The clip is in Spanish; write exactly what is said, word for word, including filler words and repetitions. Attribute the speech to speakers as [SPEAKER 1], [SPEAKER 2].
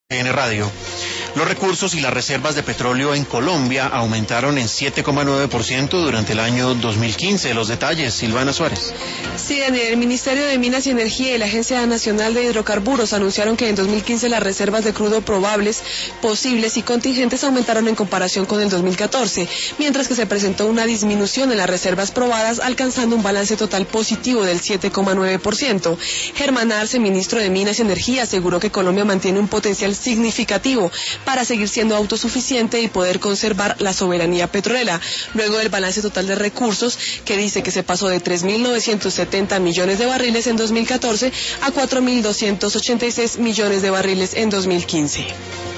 [SPEAKER 1] N Radio. Los recursos y las reservas de petróleo en Colombia aumentaron en siete coma nueve por ciento durante el año dos mil quince. Los detalles, Silvana Suárez.
[SPEAKER 2] Sí, Daniel, el Ministerio de Minas y Energía y la Agencia Nacional de Hidrocarburos anunciaron que en dos mil quince las reservas de crudo probables, posibles y contingentes aumentaron en comparación con el dos mil catorce, mientras que se presentó una disminución en las reservas probadas, alcanzando un balance total positivo del siete coma nueve por ciento. Germán Arce, ministro de Minas y Energía, aseguró que Colombia mantiene un potencial significativo para seguir siendo autosuficiente y poder conservar la soberanía petrolera, luego del balance total de recursos que dice que se pasó de tres mil novecientos setenta millones de barriles en dos mil catorce a cuatro mil doscientos ochenta y seis millones de barriles en dos mil quince.